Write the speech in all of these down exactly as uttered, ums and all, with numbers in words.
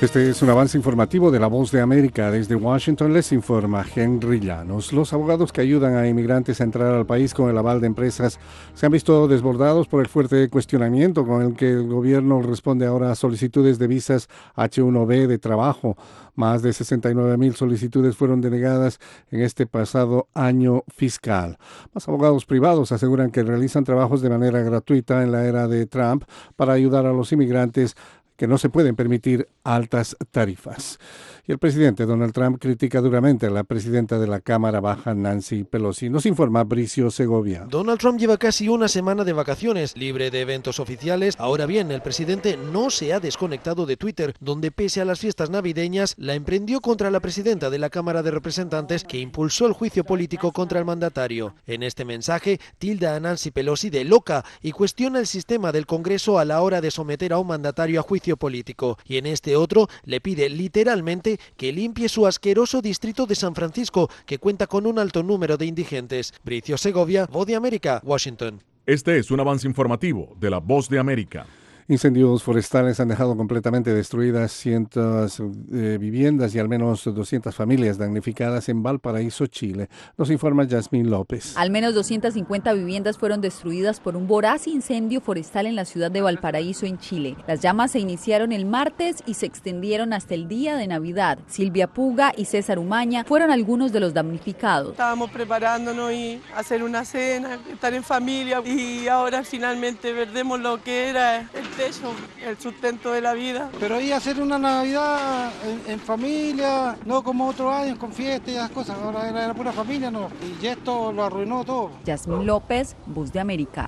Este es un avance informativo de La Voz de América. Desde Washington les informa Henry Llanos. Los abogados que ayudan a inmigrantes a entrar al país con el aval de empresas se han visto desbordados por el fuerte cuestionamiento con el que el gobierno responde ahora a solicitudes de visas H uno B de trabajo. Más de sesenta y nueve mil solicitudes fueron denegadas en este pasado año fiscal. Más abogados privados aseguran que realizan trabajos de manera gratuita en la era de Trump para ayudar a los inmigrantes que no se pueden permitir altas tarifas. Y el presidente Donald Trump critica duramente a la presidenta de la Cámara Baja, Nancy Pelosi. Nos informa Bricio Segovia. Donald Trump lleva casi una semana de vacaciones, libre de eventos oficiales. Ahora bien, el presidente no se ha desconectado de Twitter, donde pese a las fiestas navideñas, la emprendió contra la presidenta de la Cámara de Representantes, que impulsó el juicio político contra el mandatario. En este mensaje, tilda a Nancy Pelosi de loca y cuestiona el sistema del Congreso a la hora de someter a un mandatario a juicio político. Y en este otro, le pide literalmente que limpie su asqueroso distrito de San Francisco, que cuenta con un alto número de indigentes. Bricio Segovia, Voz de América, Washington. Este es un avance informativo de La Voz de América. Incendios forestales han dejado completamente destruidas cientos de viviendas y al menos doscientas familias damnificadas en Valparaíso, Chile. Nos informa Yasmín López. Al menos doscientas cincuenta viviendas fueron destruidas por un voraz incendio forestal en la ciudad de Valparaíso, en Chile. Las llamas se iniciaron el martes y se extendieron hasta el día de Navidad. Silvia Puga y César Umaña fueron algunos de los damnificados. Estábamos preparándonos y hacer una cena, estar en familia, y ahora finalmente perdemos lo que era el techo, el sustento de la vida. Pero ahí hacer una Navidad en, en familia, no como otros años con fiestas y esas cosas, ahora era la pura familia, no. Y esto lo arruinó todo. Yasmín López, Voz de América.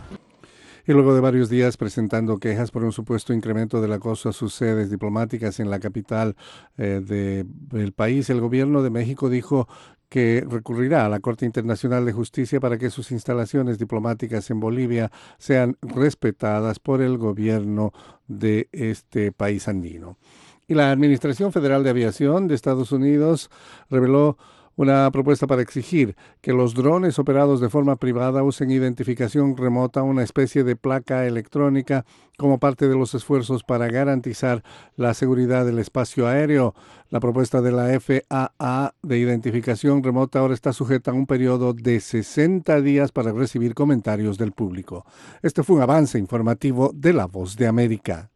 Y luego de varios días presentando quejas por un supuesto incremento del acoso a sus sedes diplomáticas en la capital eh, de, del país, el gobierno de México dijo que recurrirá a la Corte Internacional de Justicia para que sus instalaciones diplomáticas en Bolivia sean respetadas por el gobierno de este país andino. Y la Administración Federal de Aviación de Estados Unidos reveló una propuesta para exigir que los drones operados de forma privada usen identificación remota, una especie de placa electrónica, como parte de los esfuerzos para garantizar la seguridad del espacio aéreo. La propuesta de la F A A de identificación remota ahora está sujeta a un periodo de sesenta días para recibir comentarios del público. Este fue un avance informativo de La Voz de América.